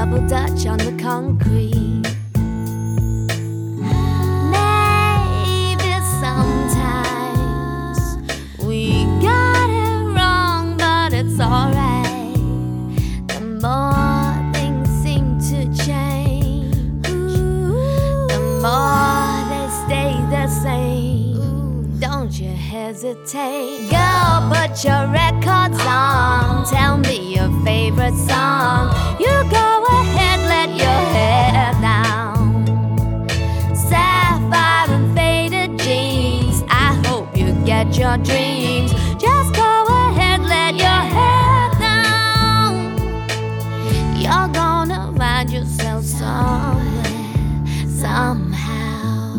double dutch on the concrete. Maybe sometimes we got it wrong, but it's alright. The more things seem to change, the more they stay the same. Don't you hesitate. Girl, put your records on. Tell me your favorite song. You go ahead, let your hair down. Sapphire and faded jeans. I hope you get your dreams. Just go ahead, let your hair down. You're gonna find yourself somewhere, somehow.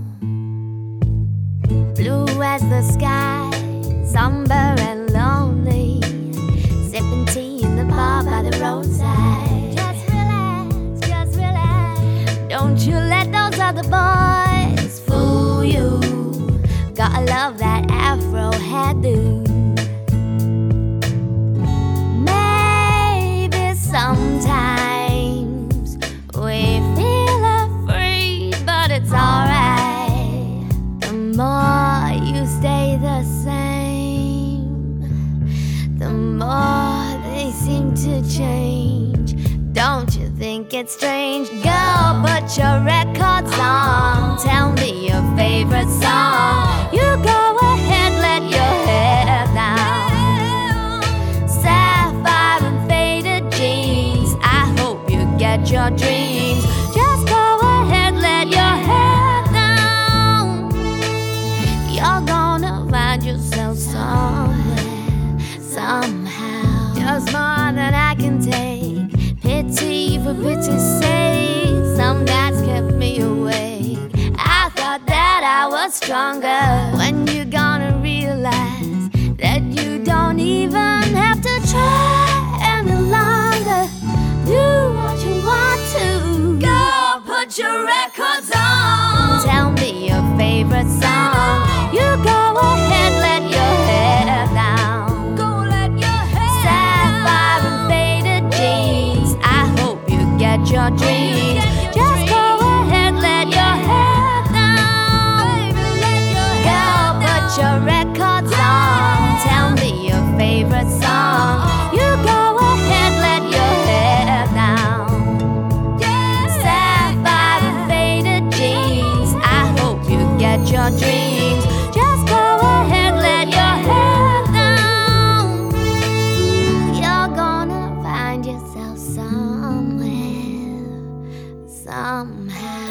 Blue as the sky, somber and lonely, sipping tea in the bar by the roadside. Just relax, just relax. Don't you let those other boys fool you. Gotta love that afro hairdo. Maybe sometimes we feel afraid, but it's alright. The more you stay the same, the more they seem to change. Don't you think it's strange? Girl, put your records on. Tell me your favorite song. You go ahead, let your hair down. Sapphire and faded jeans. I hope you get your dreams. Just go ahead, let your hair down. You're gonna find yourself somewhere, somehow. Just more than I can take. Pity for pity's sake. Some nights kept me awake. I thought that I was stronger. When you gonna realize that you don't even have to try any longer? Do what you want to. Go, put your records on. Tell me your favorite song. You go ahead, let your hair down. Go let your hair Sapphire and faded jeans. I hope you get your dreams. Just go ahead, let your hair down. Go, put your records on. Tell me your favorite song. You go ahead, let your hair down. Sapphire and faded jeans. I hope you get your dreams. Just go ahead, let your hair down. You're gonna find yourself somewhere, somehow.